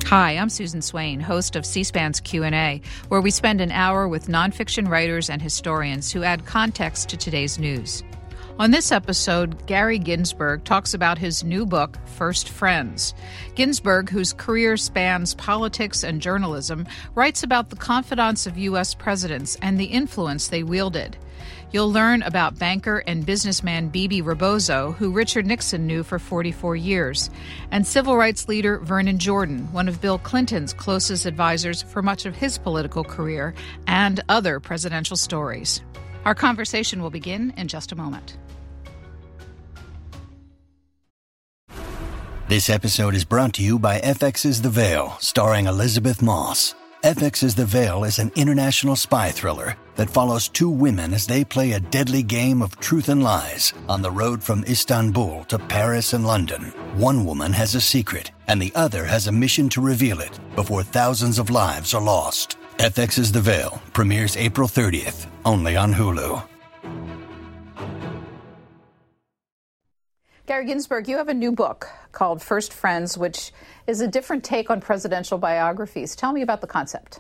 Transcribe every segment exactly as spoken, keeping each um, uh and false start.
Hi, I'm Susan Swain, host of C-SPAN's Q and A, where we spend an hour with nonfiction writers and historians who add context to today's news. On this episode, Gary Ginsberg talks about his new book, First Friends. Ginsberg, whose career spans politics and journalism, writes about the confidants of U S presidents and the influence they wielded. You'll learn about banker and businessman Bebe Rebozo, who Richard Nixon knew for forty-four years, and civil rights leader Vernon Jordan, one of Bill Clinton's closest advisors for much of his political career, and other presidential stories. Our conversation will begin in just a moment. This episode is brought to you by F X's The Veil, starring Elizabeth Moss. F X's The Veil is an international spy thriller that follows two women as they play a deadly game of truth and lies on the road from Istanbul to Paris and London. One woman has a secret, and the other has a mission to reveal it before thousands of lives are lost. F X's The Veil premieres April thirtieth, only on Hulu. Gary Ginsberg, you have a new book called First Friends, which is a different take on presidential biographies. Tell me about the concept.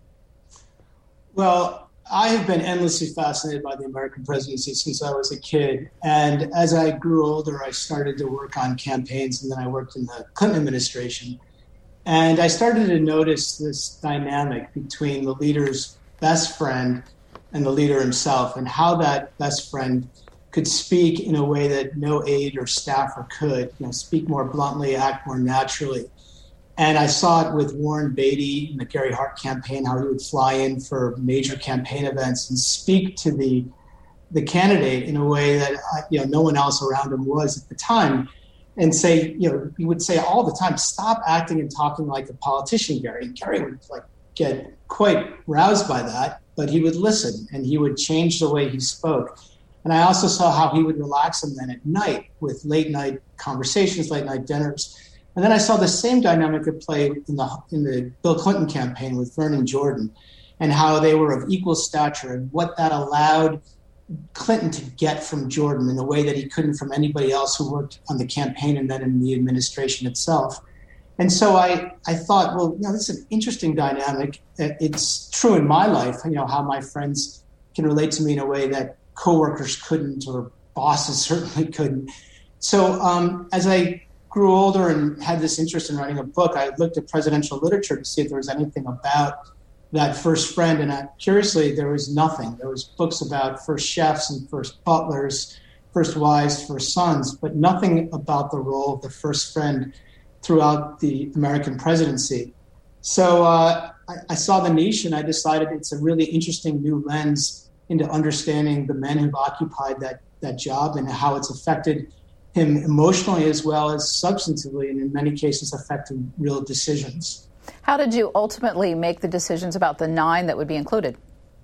Well, I have been endlessly fascinated by the American presidency since I was a kid. And as I grew older, I started to work on campaigns, and then I worked in the Clinton administration. And I started to notice this dynamic between the leader's best friend and the leader himself, and how that best friend could speak in a way that no aide or staffer could, you know, speak more bluntly, act more naturally. And I saw it with Warren Beatty in the Gary Hart campaign, how he would fly in for major campaign events and speak to the the candidate in a way that, you know, no one else around him was at the time, and say, you know, he would say all the time, stop acting and talking like a politician, Gary. And Gary would like get quite roused by that, but he would listen and he would change the way he spoke. And I also saw how he would relax him then at night with late night conversations, late night dinners. And then I saw the same dynamic at play in the in the Bill Clinton campaign with Vernon Jordan, and how they were of equal stature, and what that allowed Clinton to get from Jordan in a way that he couldn't from anybody else who worked on the campaign and then in the administration itself. And so I, I thought, well, you know, this is an interesting dynamic. It's true in my life, you know, how my friends can relate to me in a way that coworkers couldn't, or bosses certainly couldn't. So um, as I grew older and had this interest in writing a book, I looked at presidential literature to see if there was anything about that first friend. And I, curiously, there was nothing. There was books about first chefs and first butlers, first wives, first sons, but nothing about the role of the first friend throughout the American presidency. So uh, I, I saw the niche, and I decided it's a really interesting new lens into understanding the men who've occupied that that job and how it's affected him emotionally as well as substantively, and in many cases affected real decisions. How did you ultimately make the decisions about the nine that would be included?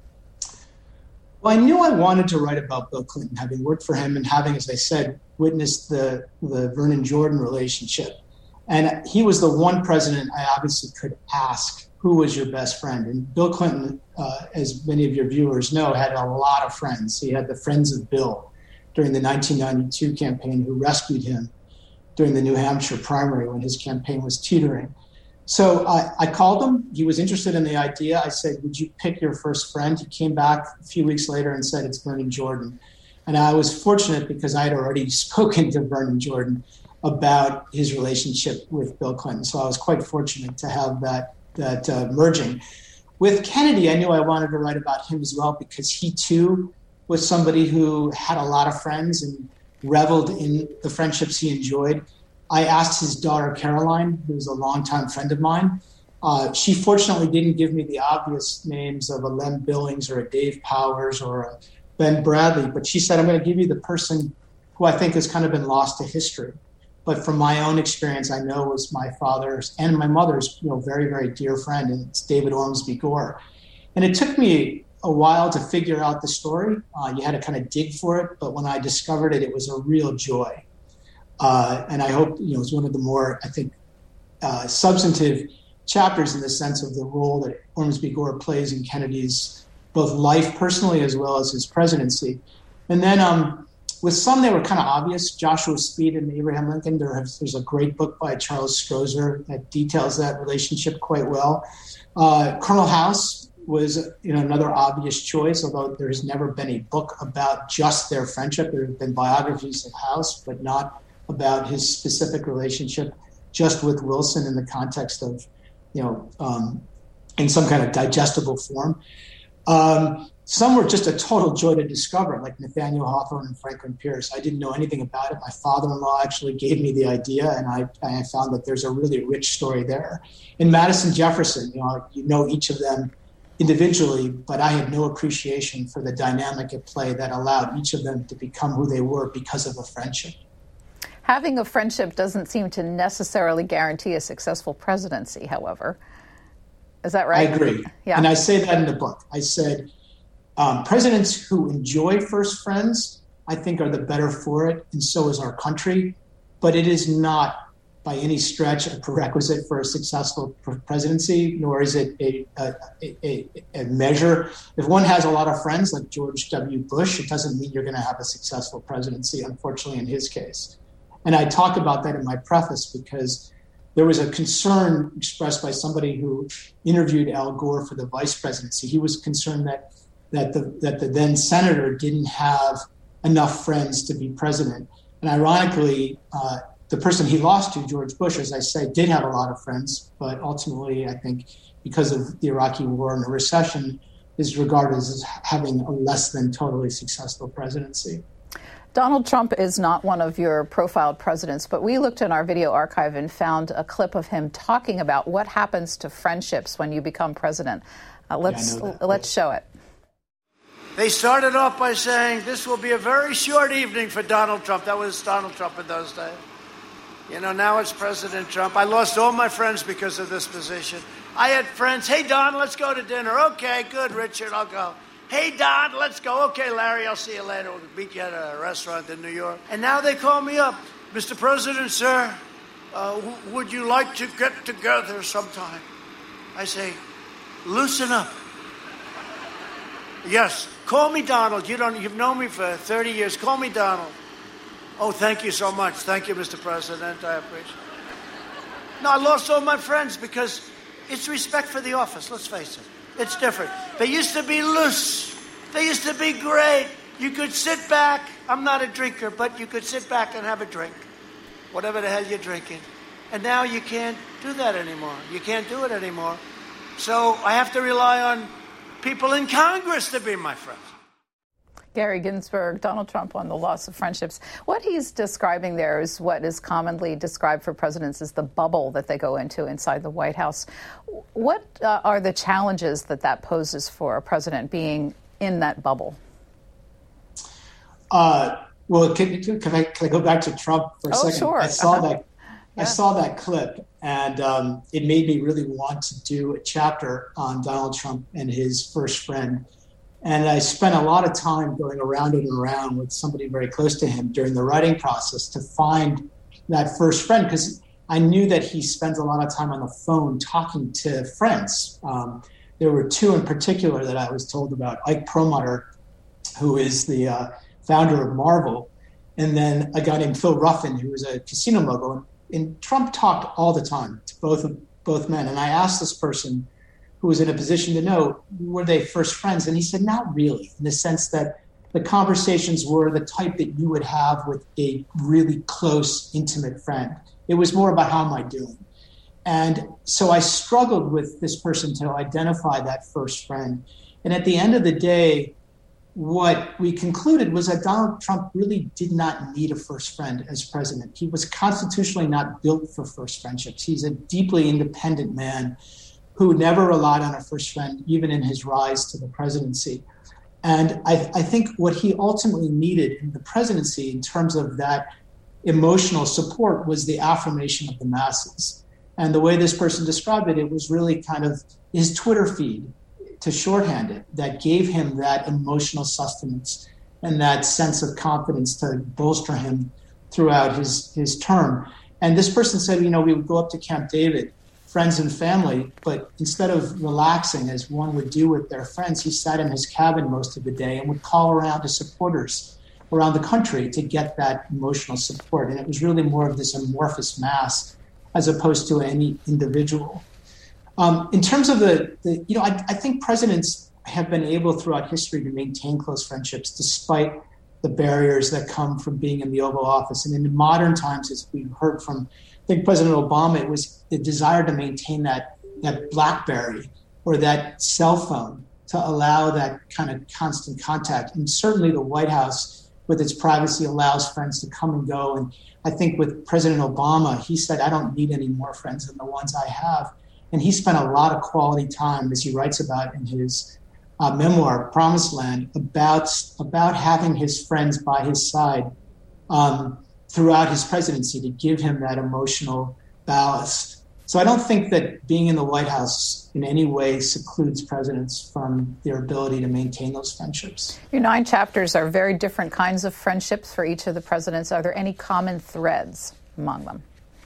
Well, I knew I wanted to write about Bill Clinton, having worked for him and having, as I said, witnessed the, the Vernon Jordan relationship. And he was the one president I obviously could ask, who was your best friend? And Bill Clinton, uh, as many of your viewers know, had a lot of friends. He had the Friends of Bill during the nineteen ninety-two campaign, who rescued him during the New Hampshire primary when his campaign was teetering. So I, I called him. He was interested in the idea. I said, would you pick your first friend? He came back a few weeks later and said, it's Vernon Jordan. And I was fortunate because I had already spoken to Vernon Jordan about his relationship with Bill Clinton. So I was quite fortunate to have that that uh, merging. With Kennedy, I knew I wanted to write about him as well, because he too was somebody who had a lot of friends and reveled in the friendships he enjoyed. I asked his daughter, Caroline, who was a longtime friend of mine. Uh, she fortunately didn't give me the obvious names of a Lem Billings or a Dave Powers or a Ben Bradley, but she said, I'm going to give you the person who I think has kind of been lost to history. But from my own experience, I know was my father's and my mother's, you know, very, very dear friend, and it's David Ormsby Gore. And it took me a while to figure out the story. Uh, you had to kind of dig for it, but when I discovered it, it was a real joy. Uh, and I hope, you know, it's one of the more, I think, uh, substantive chapters in the sense of the role that Ormsby Gore plays in Kennedy's both life personally as well as his presidency. And then um, with some, they were kind of obvious. Joshua Speed and Abraham Lincoln. There has, there's a great book by Charles Strozer that details that relationship quite well. Uh, Colonel House was, you know, another obvious choice, although there has never been a book about just their friendship. There have been biographies of House, but not about his specific relationship just with Wilson in the context of, you know, um, in some kind of digestible form. Um, some were just a total joy to discover, like Nathaniel Hawthorne and Franklin Pierce. I didn't know anything about it. My father-in-law actually gave me the idea, and I, I found that there's a really rich story there. In Madison Jefferson, you know, you know each of them individually, but I had no appreciation for the dynamic at play that allowed each of them to become who they were because of a friendship. Having a friendship doesn't seem to necessarily guarantee a successful presidency, however. Is that right? I agree. Yeah. And I say that in the book. I said, um, presidents who enjoy first friends, I think, are the better for it, and so is our country. But it is not by any stretch a prerequisite for a successful presidency, nor is it a, a, a, a measure. If one has a lot of friends like George W. Bush, it doesn't mean you're going to have a successful presidency, unfortunately, in his case. And I talk about that in my preface because there was a concern expressed by somebody who interviewed Al Gore for the vice presidency. He was concerned that that the that the then senator didn't have enough friends to be president. And ironically, uh, the person he lost to, George Bush, as I said, did have a lot of friends, but ultimately, I think because of the Iraqi war and the recession, is regarded as having a less than totally successful presidency. Donald Trump is not one of your profiled presidents, but we looked in our video archive and found a clip of him talking about what happens to friendships when you become president. Uh, let's yeah, let's show it. They started off by saying this will be a very short evening for Donald Trump. That was Donald Trump in those days. You know, now it's President Trump. I lost all my friends because of this position. I had friends. Hey, Don, let's go to dinner. Okay, good, Richard, I'll go. Hey, Don, let's go. Okay, Larry, I'll see you later. We'll meet you at a restaurant in New York. And now they call me up. Mister President, sir, uh, w- would you like to get together sometime? I say, loosen up. Yes, call me Donald. You don't, you've known me for thirty years. Call me Donald. Oh, thank you so much. Thank you, Mister President. I appreciate it. No, I lost all my friends because it's respect for the office. Let's face it. It's different. They used to be loose. They used to be great. You could sit back. I'm not a drinker, but you could sit back and have a drink, whatever the hell you're drinking. And now you can't do that anymore. You can't do it anymore. So I have to rely on people in Congress to be my friends. Gary Ginsberg, Donald Trump on the loss of friendships. What he's describing there is what is commonly described for presidents as the bubble that they go into inside the White House. What uh, are the challenges that that poses for a president being in that bubble? Uh, well, can, can, I, can I go back to Trump for a oh, second? Sure. I saw uh-huh. that. Yeah. I saw that clip, and um, it made me really want to do a chapter on Donald Trump and his first friend. And I spent a lot of time going around and around with somebody very close to him during the writing process to find that first friend, because I knew that he spends a lot of time on the phone talking to friends. Um, there were two in particular that I was told about, Ike Perlmutter, who is the uh, founder of Marvel, and then a guy named Phil Ruffin, who was a casino mogul. And Trump talked all the time to both of both men. And I asked this person, who was in a position to know, were they first friends? And he said, not really, in the sense that the conversations were the type that you would have with a really close, intimate friend. It was more about how am I doing? And so I struggled with this person to identify that first friend. And at the end of the day, what we concluded was that Donald Trump really did not need a first friend as president. He was constitutionally not built for first friendships. He's a deeply independent man who never relied on a first friend, even in his rise to the presidency. And I, I think what he ultimately needed in the presidency in terms of that emotional support was the affirmation of the masses. And the way this person described it, it was really kind of his Twitter feed, to shorthand it, that gave him that emotional sustenance and that sense of confidence to bolster him throughout his, his term. And this person said, you know, we would go up to Camp David, friends and family, but instead of relaxing as one would do with their friends, he sat in his cabin most of the day and would call around to supporters around the country to get that emotional support. And it was really more of this amorphous mass as opposed to any individual. Um, in terms of the, the you know, I, I think presidents have been able throughout history to maintain close friendships despite the barriers that come from being in the Oval Office. And in modern times, as we've heard from, I think President Obama, it was the desire to maintain that that BlackBerry or that cell phone to allow that kind of constant contact. And certainly the White House, with its privacy, allows friends to come and go. And I think with President Obama, he said, I don't need any more friends than the ones I have. And he spent a lot of quality time, as he writes about in his uh, memoir, Promised Land, about, about having his friends by his side um, throughout his presidency to give him that emotional ballast. So I don't think that being in the White House in any way secludes presidents from their ability to maintain those friendships. Your nine chapters are very different kinds of friendships for each of the presidents. Are there any common threads among them?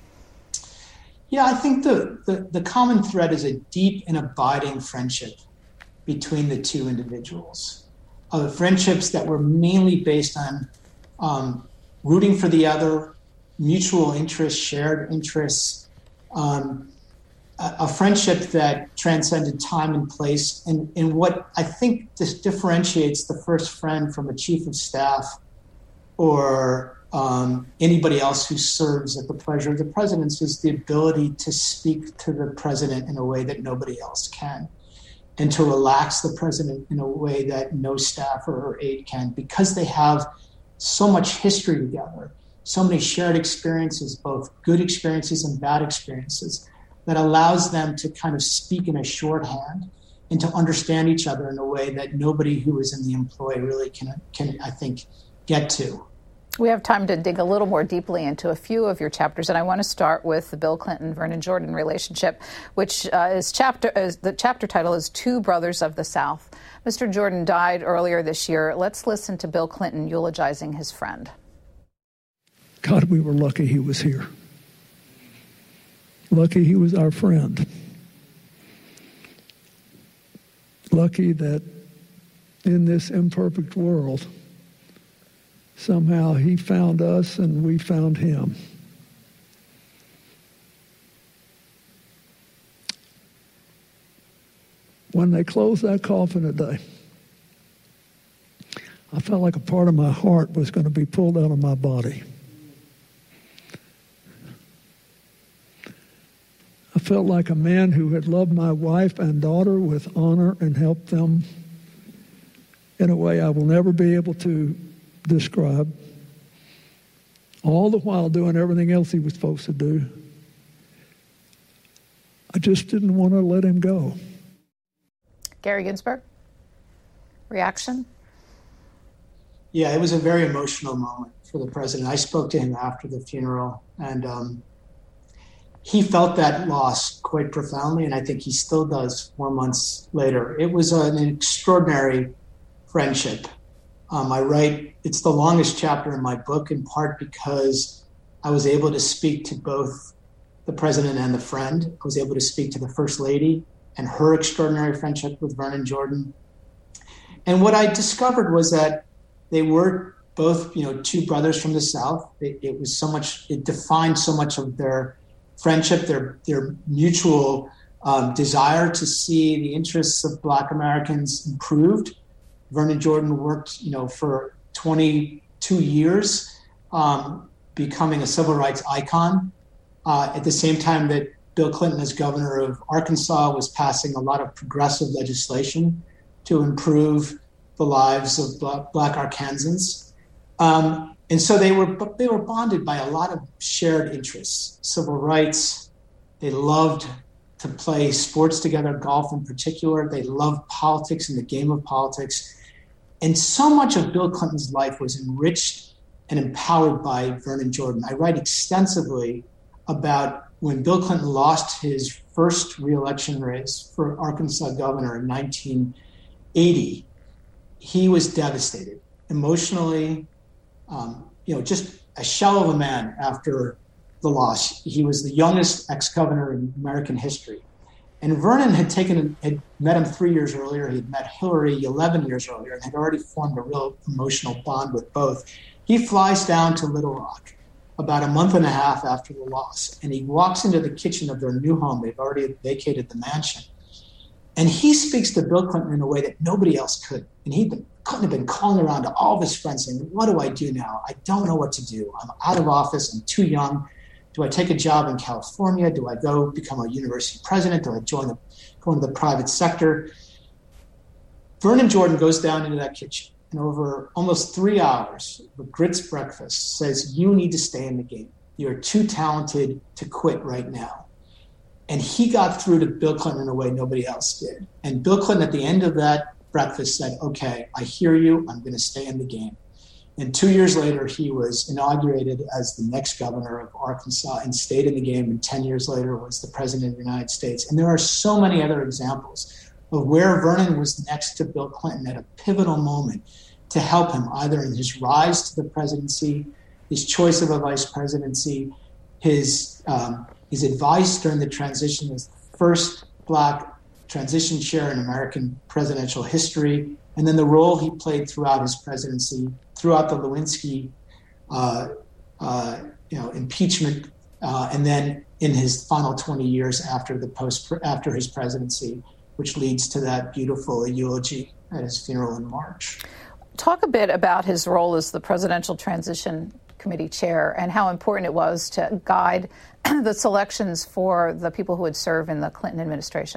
Yeah, I think the, the, the common thread is a deep and abiding friendship between the two individuals. Uh, friendships that were mainly based on um, rooting for the other, mutual interests, shared interests, Um, a, a friendship that transcended time and place, and, and what I think this differentiates the first friend from a chief of staff or um, anybody else who serves at the pleasure of the president is the ability to speak to the president in a way that nobody else can, and to relax the president in a way that no staffer or aide can, because they have so much history together. So many shared experiences, both good experiences and bad experiences, that allows them to kind of speak in a shorthand and to understand each other in a way that nobody who is in the employ really can, can I think, get to. We have time to dig a little more deeply into a few of your chapters, and I want to start with the Bill Clinton-Vernon Jordan relationship, which uh, is chapter is, the chapter title is Two Brothers of the South. Mister Jordan died earlier this year. Let's listen to Bill Clinton eulogizing his friend. God, we were lucky he was here. Lucky he was our friend. Lucky that in this imperfect world, somehow he found us and we found him. When they closed that coffin today, I felt like a part of my heart was going to be pulled out of my body. I felt like a man who had loved my wife and daughter with honor and helped them in a way I will never be able to describe, all the while doing everything else he was supposed to do. I just didn't want to let him go. Gary Ginsberg, reaction? Yeah, it was a very emotional moment for the president. I spoke to him after the funeral, and um, he felt that loss quite profoundly, and I think he still does four months later. It was an extraordinary friendship. Um, I write, it's the longest chapter in my book, in part because I was able to speak to both the president and the friend. I was able to speak to the First Lady and her extraordinary friendship with Vernon Jordan. And what I discovered was that they were both, you know, two brothers from the South. It, it was so much, it defined so much of their friendship, their their mutual um, desire to see the interests of Black Americans improved. Vernon Jordan worked, you know, for twenty-two years, um, becoming a civil rights icon. Uh, at the same time that Bill Clinton, as governor of Arkansas, was passing a lot of progressive legislation to improve the lives of Black, Black Arkansans. Um, And so they were they were bonded by a lot of shared interests, civil rights. They loved to play sports together, golf in particular. They loved politics and the game of politics. And so much of Bill Clinton's life was enriched and empowered by Vernon Jordan. I write extensively about when Bill Clinton lost his first reelection race for Arkansas governor in nineteen eighty. He was devastated emotionally. Um, you know, just a shell of a man after the loss. He was the youngest ex-governor in American history. And Vernon had taken had met him three years earlier. He had met Hillary eleven years earlier and had already formed a real emotional bond with both. He flies down to Little Rock about a month and a half after the loss, and he walks into the kitchen of their new home. They've already vacated the mansion. And he speaks to Bill Clinton in a way that nobody else could. And he'd been, Clinton had been calling around to all of his friends saying, what do I do now? I don't know what to do. I'm out of office. I'm too young. Do I take a job in California? Do I go become a university president? Do I join the, go into the private sector? Vernon Jordan goes down into that kitchen and over almost three hours of grits breakfast says, you need to stay in the game. You're too talented to quit right now. And he got through to Bill Clinton in a way nobody else did. And Bill Clinton at the end of that breakfast said, okay, I hear you. I'm going to stay in the game. And two years later, he was inaugurated as the next governor of Arkansas and stayed in the game. And ten years later was the president of the United States. And there are so many other examples of where Vernon was next to Bill Clinton at a pivotal moment to help him either in his rise to the presidency, his choice of a vice presidency, his um, his advice during the transition as the first black transition chair in American presidential history, and then the role he played throughout his presidency, throughout the Lewinsky uh, uh, you know, impeachment, uh, and then in his final twenty years after the post after his presidency, which leads to that beautiful eulogy at his funeral in March. Talk a bit about his role as the Presidential Transition Committee chair and how important it was to guide the selections for the people who would serve in the Clinton administration.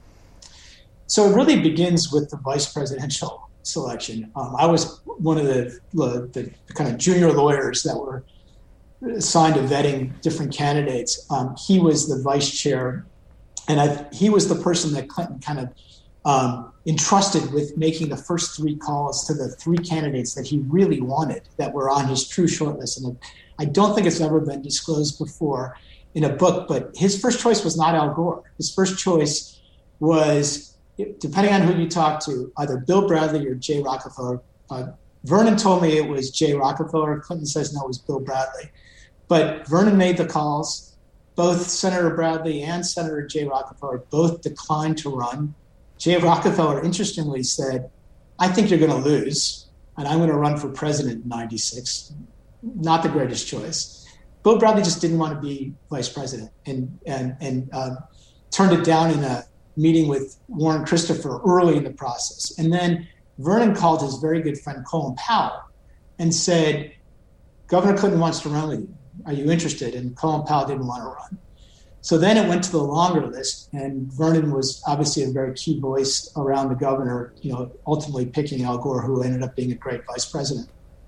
So it really begins with the vice presidential selection. Um, I was one of the, the, the kind of junior lawyers that were assigned to vetting different candidates. Um, he was the vice chair, and I, he was the person that Clinton kind of um, entrusted with making the first three calls to the three candidates that he really wanted that were on his true shortlist. And I don't think it's ever been disclosed before in a book, but his first choice was not Al Gore. His first choice was, depending on who you talk to, either Bill Bradley or Jay Rockefeller. Uh, Vernon told me it was Jay Rockefeller. Clinton says no, it was Bill Bradley. But Vernon made the calls. Both Senator Bradley and Senator Jay Rockefeller both declined to run. Jay Rockefeller, interestingly, said, I think you're going to lose, and I'm going to run for president in ninety-six. Not the greatest choice. Bill Bradley just didn't want to be vice president and, and, and uh, turned it down in a meeting with Warren Christopher early in the process. And then Vernon called his very good friend Colin Powell and said, Governor Clinton wants to run with you. Are you interested? And Colin Powell didn't want to run. So then it went to the longer list, and Vernon was obviously a very key voice around the governor, you know, ultimately picking Al Gore, who ended up being a great vice president.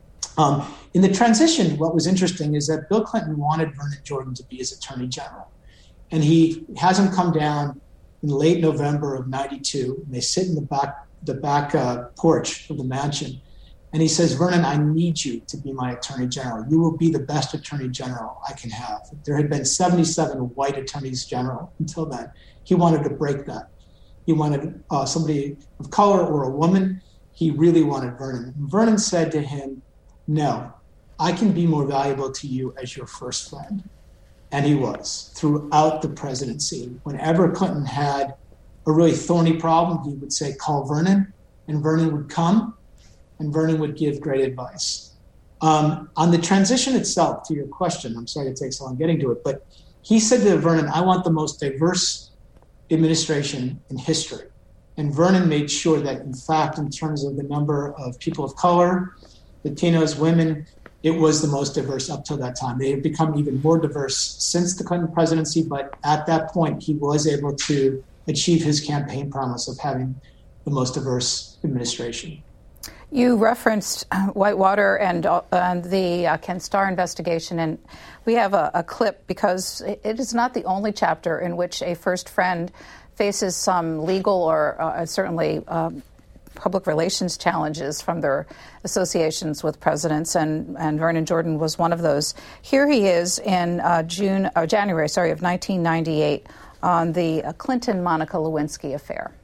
Um, in the transition, what was interesting is that Bill Clinton wanted Vernon Jordan to be his attorney general. And he has him come down in late November of ninety-two, and they sit in the back the back uh, porch of the mansion. And he says, Vernon, I need you to be my attorney general. You will be the best attorney general I can have. There had been seventy-seven white attorneys general until then. He wanted to break that. He wanted uh, somebody of color or a woman. He really wanted Vernon. And Vernon said to him, no, I can be more valuable to you as your first friend. And he was throughout the presidency. Whenever Clinton had a really thorny problem, he would say, call Vernon, and Vernon would come, and Vernon would give great advice. Um, on the transition itself, to your question, I'm sorry it takes so long getting to it, but he said to Vernon, I want the most diverse administration in history. And Vernon made sure that, in fact, in terms of the number of people of color, Latinos, women, it was the most diverse up till that time. They have become even more diverse since the Clinton presidency, but at that point, he was able to achieve his campaign promise of having the most diverse administration. You referenced Whitewater and, uh, and the uh, Ken Starr investigation, and we have a, a clip because it is not the only chapter in which a first friend faces some legal or uh, certainly um, public relations challenges from their associations with presidents, and, and Vernon Jordan was one of those. Here he is in uh, June, or January, sorry, of nineteen ninety-eight on the uh, Clinton-Monica Lewinsky affair.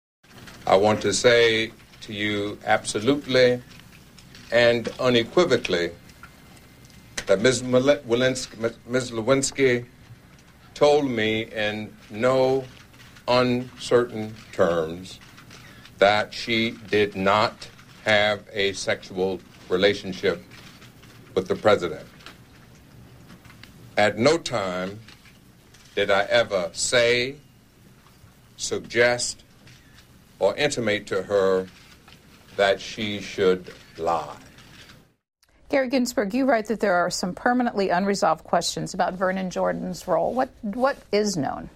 I want to say to you absolutely and unequivocally that Miz Lewinsky, Miz Lewinsky told me in no uncertain terms that she did not have a sexual relationship with the president. At no time did I ever say, suggest, or intimate to her that she should lie. Gary Ginsberg, you write that there are some permanently unresolved questions about Vernon Jordan's role. What what is known?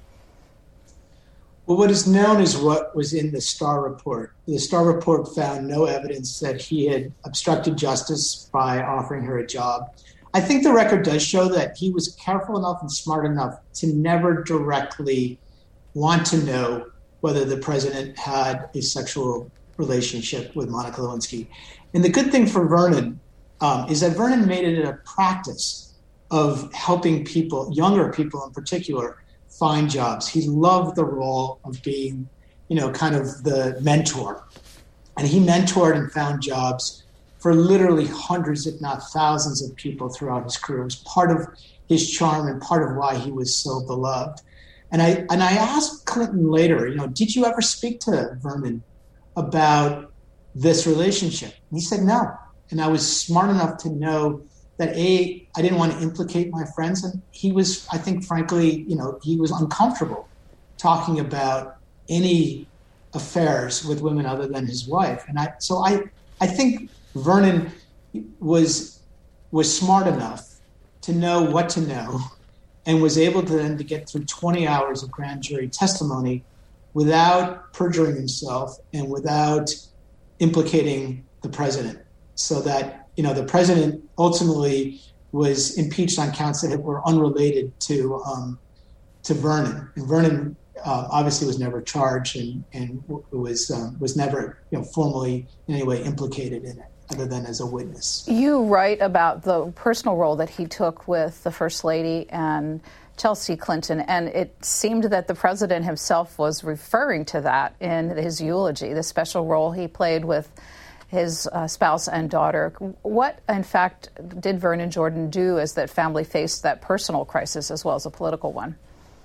Well, what is known is what was in the Starr report. The Starr report found no evidence that he had obstructed justice by offering her a job. I think the record does show that he was careful enough and smart enough to never directly want to know whether the president had a sexual relationship with Monica Lewinsky. And the good thing for Vernon um, is that Vernon made it a practice of helping people, younger people in particular, find jobs. He loved the role of being, you know, kind of the mentor. And he mentored and found jobs for literally hundreds, if not thousands of people throughout his career. It was part of his charm and part of why he was so beloved. And I and I asked Clinton later, you know, did you ever speak to Vernon about this relationship? And he said no. And I was smart enough to know that, A, I didn't want to implicate my friends. And he was, I think, frankly, you know, he was uncomfortable talking about any affairs with women other than his wife. And I, so I, I think Vernon was, was smart enough to know what to know and was able to then to get through twenty hours of grand jury testimony without perjuring himself and without implicating the president, so that, you know, the president ultimately was impeached on counts that were unrelated to um, to Vernon. And Vernon uh, obviously was never charged and and was um, was never, you know, formally in any way implicated in it, other than as a witness. You write about the personal role that he took with the First Lady and Chelsea Clinton, and it seemed that the president himself was referring to that in his eulogy, the special role he played with his uh, spouse and daughter. What, in fact, did Vernon Jordan do as that family faced that personal crisis as well as a political one?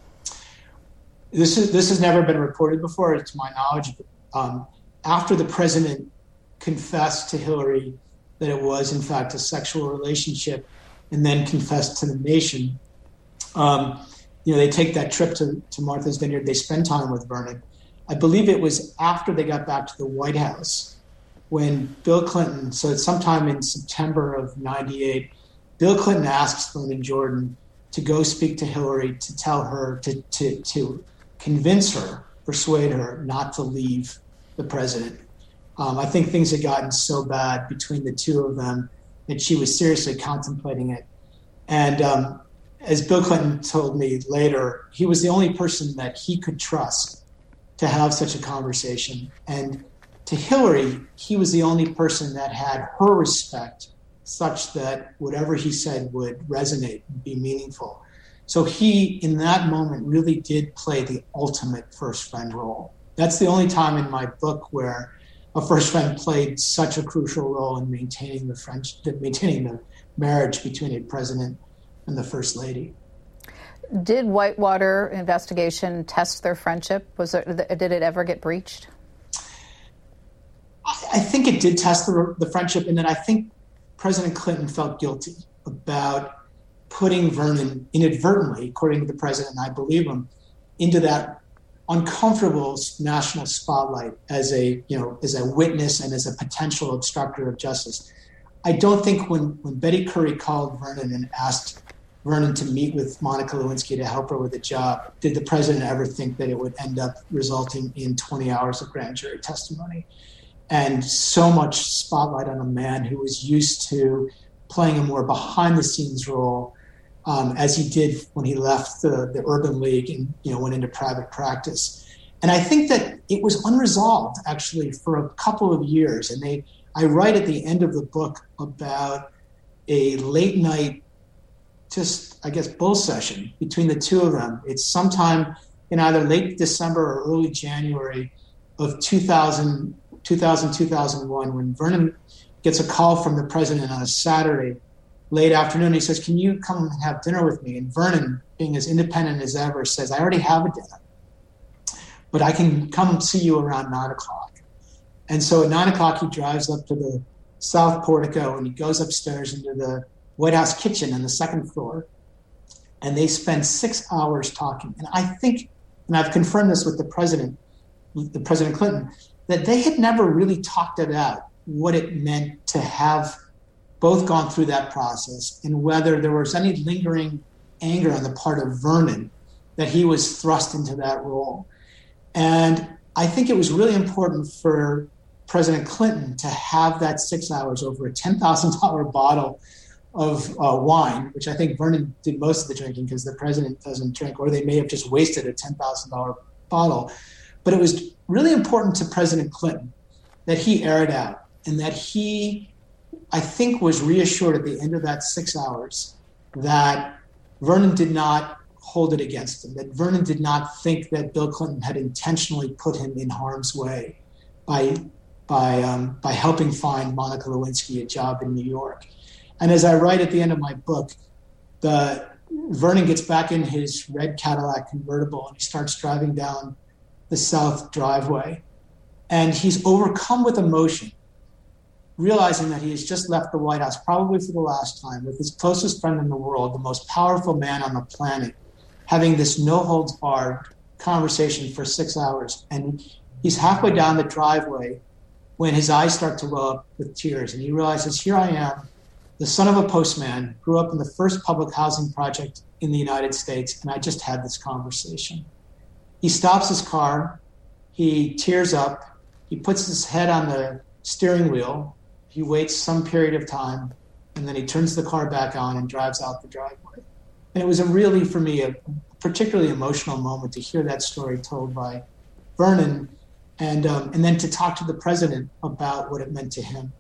This is this has never been reported before, to my knowledge. Um, after the president confessed to Hillary that it was, in fact, a sexual relationship, and then confessed to the nation, um, you know, they take that trip to, to Martha's Vineyard. They spend time with Vernon. I believe it was after they got back to the White House when Bill Clinton, so it's sometime in September of ninety-eight, Bill Clinton asks Vernon Jordan to go speak to Hillary, to tell her, to, to, to convince her, persuade her not to leave the president. Um, I think things had gotten so bad between the two of them that she was seriously contemplating it. And um, as Bill Clinton told me later, he was the only person that he could trust to have such a conversation. And to Hillary, he was the only person that had her respect such that whatever he said would resonate and be meaningful. So he, in that moment, really did play the ultimate first friend role. That's the only time in my book where a first friend played such a crucial role in maintaining the French, maintaining the marriage between a president and the First Lady. Did Whitewater investigation test their friendship? Was there, did it ever get breached? I think it did test the, the friendship, and then I think President Clinton felt guilty about putting Vernon inadvertently, according to the president, and I believe him, into that uncomfortable national spotlight as a, you know, as a witness and as a potential obstructor of justice. I don't think when, when Betty Currie called Vernon and asked Vernon to meet with Monica Lewinsky to help her with a job, did the president ever think that it would end up resulting in twenty hours of grand jury testimony? And so much spotlight on a man who was used to playing a more behind-the-scenes role, um, as he did when he left the, the Urban League and, you know, went into private practice. And I think that it was unresolved, actually, for a couple of years. And they, I write at the end of the book about a late-night, just, I guess, bull session between the two of them. It's sometime in either late December or early January of two thousand, two thousand, two thousand one, when Vernon gets a call from the president on a Saturday, late afternoon. He says, "Can you come and have dinner with me?" And Vernon, being as independent as ever, says, "I already have a dinner." but I can come see you around nine o'clock. And so at nine o'clock, he drives up to the South Portico and he goes upstairs into the White House kitchen on the second floor. And they spend six hours talking. And I think, and I've confirmed this with the president, with the President Clinton, that they had never really talked it out, what it meant to have both gone through that process and whether there was any lingering anger on the part of Vernon that he was thrust into that role. And I think it was really important for President Clinton to have that six hours over a ten thousand dollars bottle of uh, wine, which I think Vernon did most of the drinking because the president doesn't drink, or they may have just wasted a ten thousand dollars bottle. But it was really important to President Clinton that he air it out and that he, I think, was reassured at the end of that six hours that Vernon did not hold it against him, that Vernon did not think that Bill Clinton had intentionally put him in harm's way by by um, by helping find Monica Lewinsky a job in New York. And as I write at the end of my book, the Vernon gets back in his red Cadillac convertible and he starts driving down the south driveway. And he's overcome with emotion, realizing that he has just left the White House, probably for the last time, with his closest friend in the world, the most powerful man on the planet, having this no-holds-barred conversation for six hours. And he's halfway down the driveway when his eyes start to well up with tears. And he realizes, here I am, the son of a postman, grew up in the first public housing project in the United States, and I just had this conversation. He stops his car, he tears up, he puts his head on the steering wheel, he waits some period of time, and then he turns the car back on and drives out the driveway. And it was a really, for me, a particularly emotional moment to hear that story told by Vernon, and um, and then to talk to the president about what it meant to him.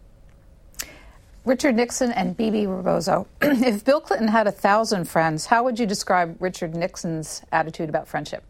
Richard Nixon and Bebe Rebozo. If Bill Clinton had a thousand friends, how would you describe Richard Nixon's attitude about friendship?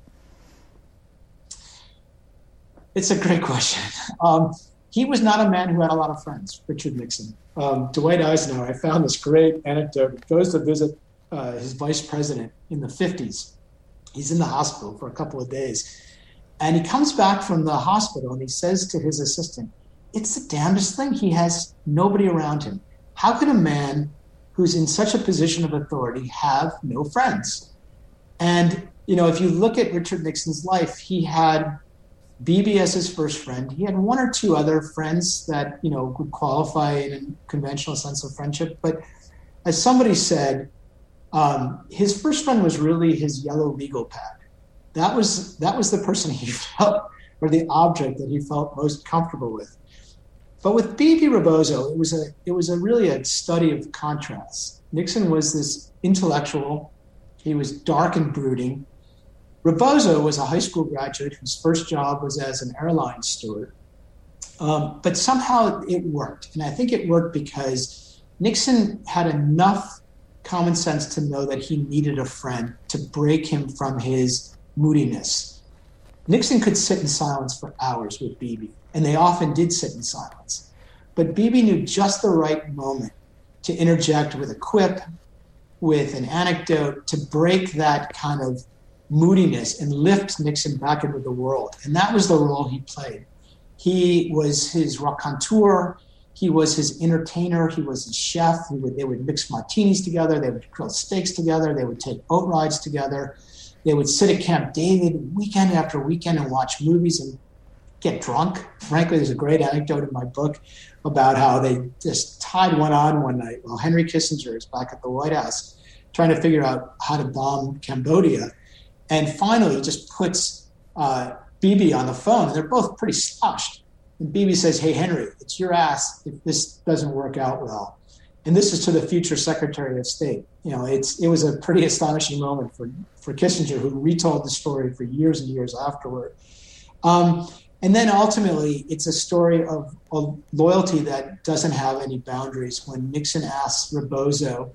It's a great question. Um, he was not a man who had a lot of friends, Richard Nixon. Um, Dwight Eisenhower, I found this great anecdote. He goes to visit uh, his vice president in the fifties. He's in the hospital for a couple of days. And he comes back from the hospital and he says to his assistant, it's the damnedest thing. He has nobody around him. How can a man who's in such a position of authority have no friends? And, you know, if you look at Richard Nixon's life, he had Bebe as his first friend. He had one or two other friends that, you know, would qualify in a conventional sense of friendship. But as somebody said, um, his first friend was really his yellow legal pad. That was that was the person he felt, or the object that he felt most comfortable with. But with Bebe Rebozo, it was a it was a really a study of contrasts. Nixon was this intellectual. He was dark and brooding. Rebozo was a high school graduate whose first job was as an airline steward. Um, but somehow it worked. And I think it worked because Nixon had enough common sense to know that he needed a friend to break him from his moodiness. Nixon could sit in silence for hours with Bebe, and they often did sit in silence. But Bebe knew just the right moment to interject with a quip, with an anecdote, to break that kind of moodiness and lift Nixon back into the world. And that was the role he played. He was his raconteur. He was his entertainer. He was his chef. He would, they would mix martinis together. They would grill steaks together. They would take boat rides together. They would sit at Camp David weekend after weekend and watch movies and get drunk. Frankly, there's a great anecdote in my book about how they just tied one on one night while Henry Kissinger is back at the White House trying to figure out how to bomb Cambodia. And finally, he just puts uh, Bebe on the phone, and they're both pretty sloshed. And Bebe says, hey, Henry, it's your ass if this doesn't work out well. And this is to the future Secretary of State. You know, it's it was a pretty astonishing moment for, for Kissinger, who retold the story for years and years afterward. Um, and then ultimately, it's a story of, of loyalty that doesn't have any boundaries. When Nixon asks Rebozo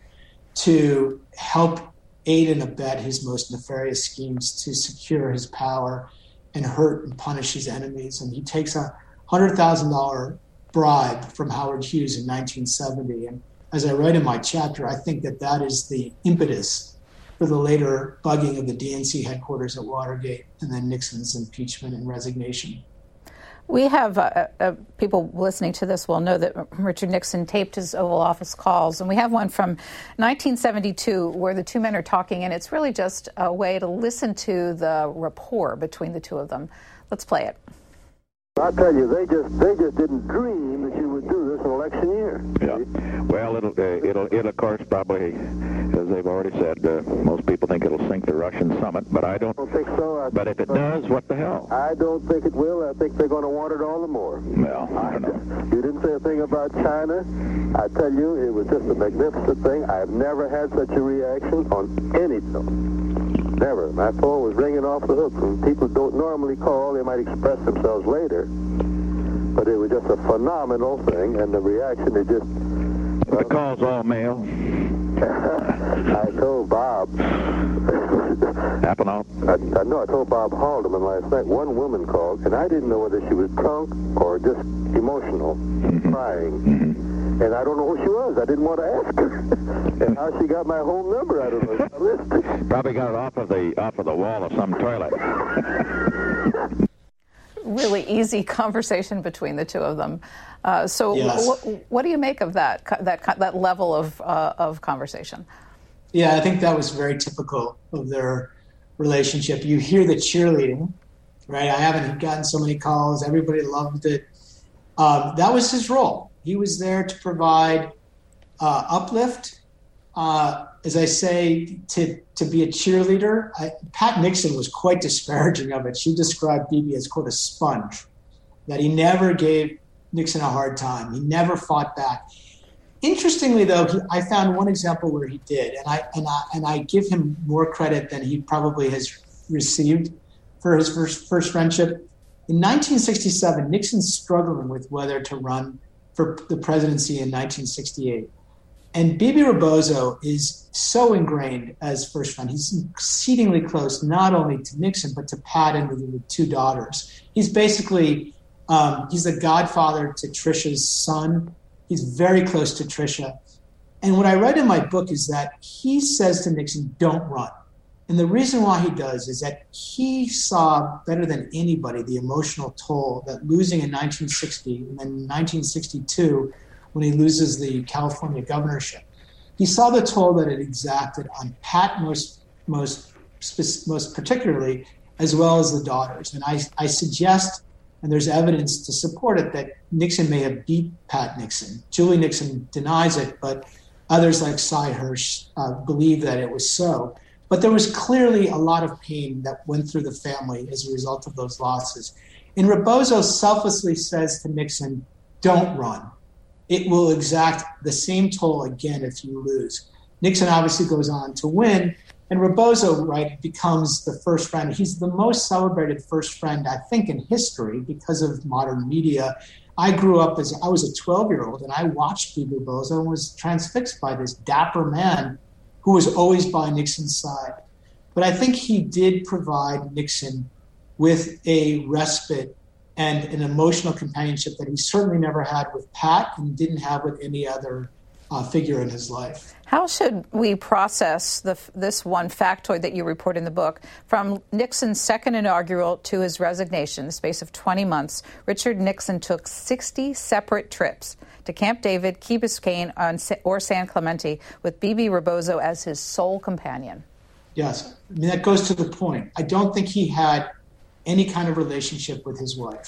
to help aid and abet his most nefarious schemes to secure his power and hurt and punish his enemies. And he takes a one hundred thousand dollars bribe from Howard Hughes in nineteen seventy. And as I write in my chapter, I think that that is the impetus for the later bugging of the D N C headquarters at Watergate, and then Nixon's impeachment and resignation. We have uh, uh, people listening to this will know that Richard Nixon taped his Oval Office calls, and we have one from nineteen seventy-two where the two men are talking, and it's really just a way to listen to the rapport between the two of them. Let's play it. I tell you, they just they just didn't dream that you would do this in election year. Yeah. Well, it'll uh, it'll it of course probably, as they've already said, uh, most people think it'll sink the Russian summit, but I don't. I don't think so. I but if it does, what the hell? I don't think it will. I think they're going to want it all the more. Well, I don't know. You didn't say a thing about China. I tell you, it was just a magnificent thing. I've never had such a reaction on any film. Never. My phone was ringing off the hook. When people don't normally call, they might express themselves later. But it was just a phenomenal thing, and the reaction is just... Well, the call's all male. I told Bob... Apollon? I, I know, I told Bob Haldeman last night, one woman called, and I didn't know whether she was drunk or just emotional, mm-hmm. crying. Mm-hmm. And I don't know who she was. I didn't want to ask her. And how she got my home number, I don't know. Probably got it off of the off of the wall of some toilet. Really easy conversation between the two of them. Uh, so, yes. wh- what do you make of that that that level of uh, of conversation? Yeah, I think that was very typical of their relationship. You hear the cheerleading, right? I haven't gotten so many calls. Everybody loved it. Um, that was his role. He was there to provide uh, uplift. Uh, as I say, to to be a cheerleader. I, Pat Nixon was quite disparaging of it. She described Bibi as, quote, a sponge, that he never gave Nixon a hard time. He never fought back. Interestingly, though, he, I found one example where he did, and I and I and I give him more credit than he probably has received for his first first friendship. In nineteen sixty-seven, Nixon's struggling with whether to run for the presidency in nineteen sixty-eight. And Bibi Rebozo is so ingrained as first friend. He's exceedingly close, not only to Nixon, but to Pat and the two daughters. He's basically, um, he's the godfather to Trisha's son. He's very close to Trisha. And what I read in my book is that he says to Nixon, don't run. And the reason why he does is that he saw better than anybody the emotional toll that losing in nineteen sixty and then in nineteen sixty-two, when he loses the California governorship, he saw the toll that it exacted on Pat most most most particularly, as well as the daughters. And I, I suggest, and there's evidence to support it, that Nixon may have beat Pat Nixon. Julie Nixon denies it, but others like Cy Hirsch uh, believe that it was so. But there was clearly a lot of pain that went through the family as a result of those losses. And Rebozo selflessly says to Nixon, don't run. It will exact the same toll again if you lose. Nixon obviously goes on to win, and Rebozo, right, becomes the first friend. He's the most celebrated first friend, I think, in history because of modern media. I grew up as, I was a twelve-year-old, and I watched Bibi Rebozo and was transfixed by this dapper man who was always by Nixon's side. But I think he did provide Nixon with a respite and an emotional companionship that he certainly never had with Pat and didn't have with any other uh, figure in his life. How should we process the, this one factoid that you report in the book? From Nixon's second inaugural to his resignation, in the space of twenty months, Richard Nixon took sixty separate trips to Camp David, Key Biscayne, or San Clemente, with Bibi Rebozo as his sole companion. Yes, I mean, that goes to the point. I don't think he had any kind of relationship with his wife.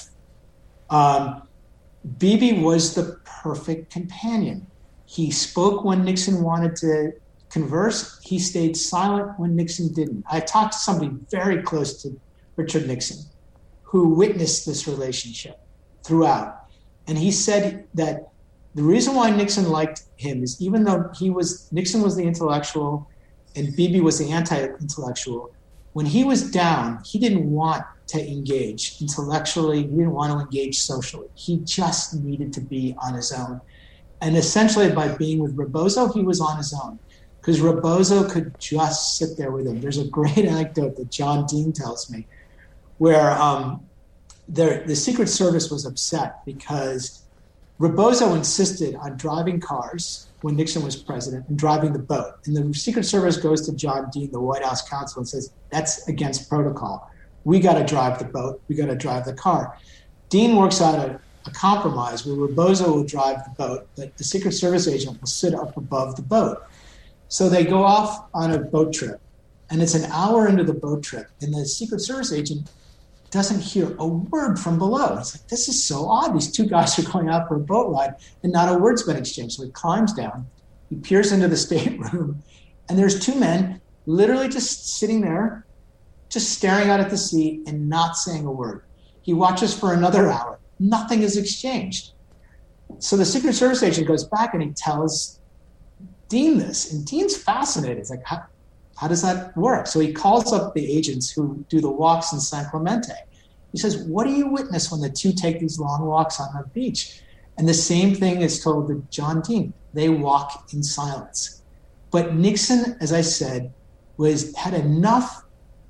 Um, Bibi was the perfect companion. He spoke when Nixon wanted to converse. He stayed silent when Nixon didn't. I talked to somebody very close to Richard Nixon who witnessed this relationship throughout. And he said that the reason why Nixon liked him is even though he was, Nixon was the intellectual and Bibi was the anti-intellectual, when he was down, he didn't want to engage intellectually. He didn't want to engage socially. He just needed to be on his own. And essentially by being with Rebozo, he was on his own because Rebozo could just sit there with him. There's a great anecdote that John Dean tells me where um, there, the Secret Service was upset because Rebozo insisted on driving cars when Nixon was president and driving the boat. And the Secret Service goes to John Dean, the White House counsel, and says, that's against protocol. We got to drive the boat. We got to drive the car. Dean works out a, a compromise where Rebozo will drive the boat, but the Secret Service agent will sit up above the boat. So they go off on a boat trip, and it's an hour into the boat trip, and the Secret Service agent doesn't hear a word from below. It's like, this is so odd. These two guys are going out for a boat ride, and not a word's been exchanged. So he climbs down, he peers into the stateroom, and there's two men literally just sitting there, just staring out at the sea and not saying a word. He watches for another hour. Nothing is exchanged. So the Secret Service agent goes back and he tells Dean this, and Dean's fascinated. It's like, how, how does that work? So he calls up the agents who do the walks in San Clemente. He says, what do you witness when the two take these long walks on the beach? And the same thing is told to John Dean. They walk in silence. But Nixon, as I said, was had enough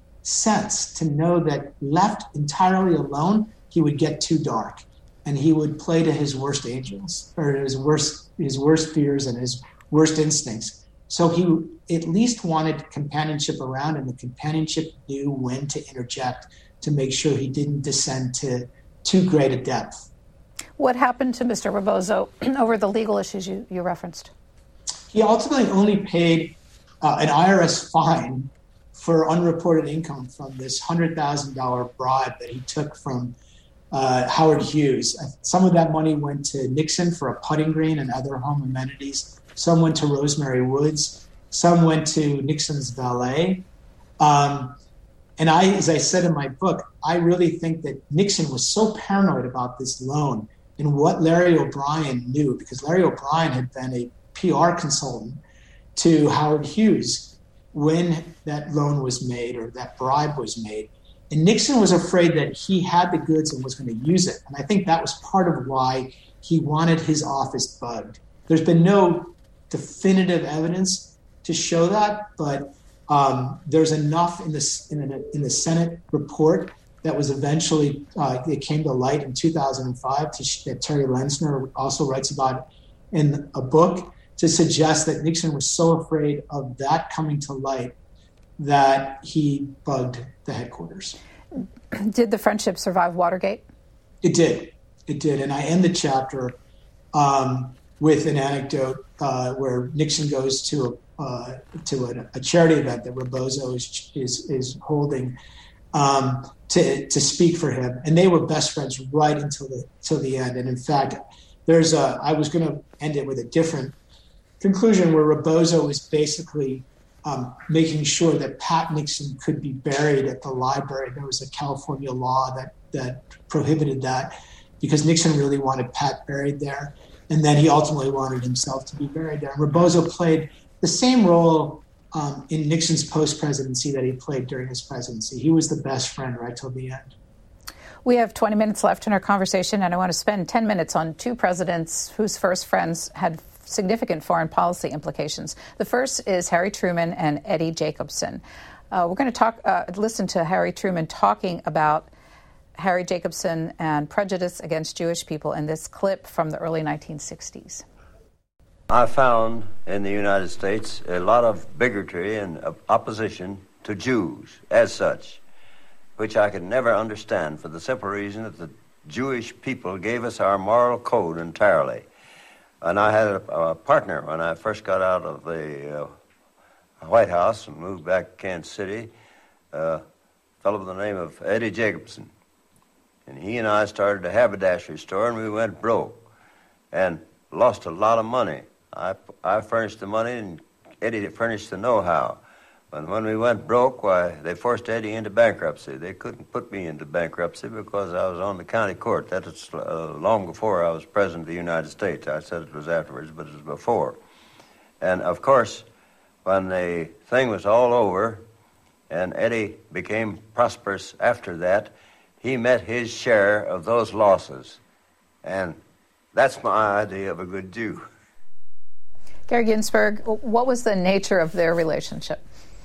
sense to know that left entirely alone, he would get too dark, and he would play to his worst angels, or his worst his worst fears and his worst instincts. So he at least wanted companionship around, and the companionship knew when to interject to make sure he didn't descend to too great a depth. What happened to Mister Rebozo over the legal issues you, you referenced? He ultimately only paid uh, an I R S fine for unreported income from this one hundred thousand dollars bribe that he took from uh, Howard Hughes. Some of that money went to Nixon for a putting green and other home amenities. Some went to Rosemary Woods. Some went to Nixon's valet. Um, and I, as I said in my book, I really think that Nixon was so paranoid about this loan and what Larry O'Brien knew, because Larry O'Brien had been a P R consultant to Howard Hughes when that loan was made or that bribe was made. And Nixon was afraid that he had the goods and was going to use it. And I think that was part of why he wanted his office bugged. There's been no definitive evidence to show that, but um, there's enough in the, in, the, in the Senate report that was eventually, uh, it came to light in two thousand five to, that Terry Lenzner also writes about in a book, to suggest that Nixon was so afraid of that coming to light that he bugged the headquarters. Did the friendship survive Watergate? It did. It did. And I end the chapter um, with an anecdote uh, where Nixon goes to a, uh, to a, a charity event that Rebozo is is, is holding um, to to speak for him, and they were best friends right until the till the end. And in fact, there's a. I was going to end it with a different conclusion where Rebozo was basically um, making sure that Pat Nixon could be buried at the library. There was a California law that, that prohibited that because Nixon really wanted Pat buried there. And then he ultimately wanted himself to be buried there. And Rebozo played the same role um, in Nixon's post-presidency that he played during his presidency. He was the best friend right till the end. We have twenty minutes left in our conversation, and I want to spend ten minutes on two presidents whose first friends had significant foreign policy implications. The first is Harry Truman and Eddie Jacobson. Uh, we're going to talk, uh, listen to Harry Truman talking about Harry Jacobson and prejudice against Jewish people in this clip from the early nineteen sixties. I found in the United States a lot of bigotry and opposition to Jews as such, which I could never understand for the simple reason that the Jewish people gave us our moral code entirely. And I had a, a partner when I first got out of the uh, White House and moved back to Kansas City, uh, a fellow by the name of Eddie Jacobson. And he and I started a haberdashery store, and we went broke and lost a lot of money. I, I furnished the money, and Eddie furnished the know-how. And when we went broke, why, they forced Eddie into bankruptcy. They couldn't put me into bankruptcy because I was on the county court. That was uh, long before I was president of the United States. I said it was afterwards, but it was before. And, of course, when the thing was all over and Eddie became prosperous after that, he met his share of those losses. And that's my idea of a good Jew. Gary Ginsberg, what was the nature of their relationship?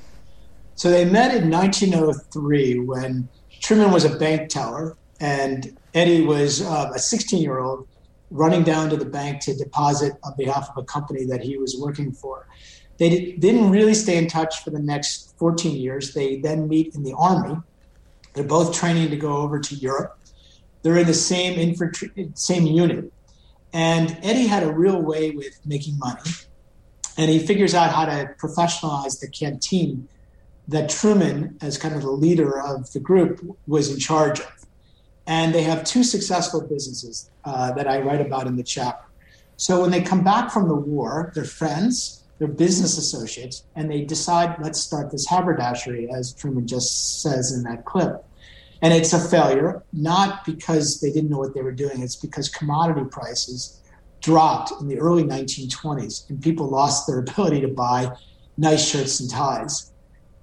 So they met in nineteen oh three when Truman was a bank teller and Eddie was uh, a sixteen-year-old running down to the bank to deposit on behalf of a company that he was working for. They did, didn't really stay in touch for the next fourteen years. They then meet in the Army. They're both training to go over to Europe. They're in the same infantry, same unit. And Eddie had a real way with making money. And he figures out how to professionalize the canteen that Truman, as kind of the leader of the group, was in charge of. And they have two successful businesses uh, that I write about in the chapter. So when they come back from the war, they're friends, they're business associates, and they decide, let's start this haberdashery, as Truman just says in that clip. And it's a failure, not because they didn't know what they were doing, it's because commodity prices dropped in the early nineteen twenties, and people lost their ability to buy nice shirts and ties.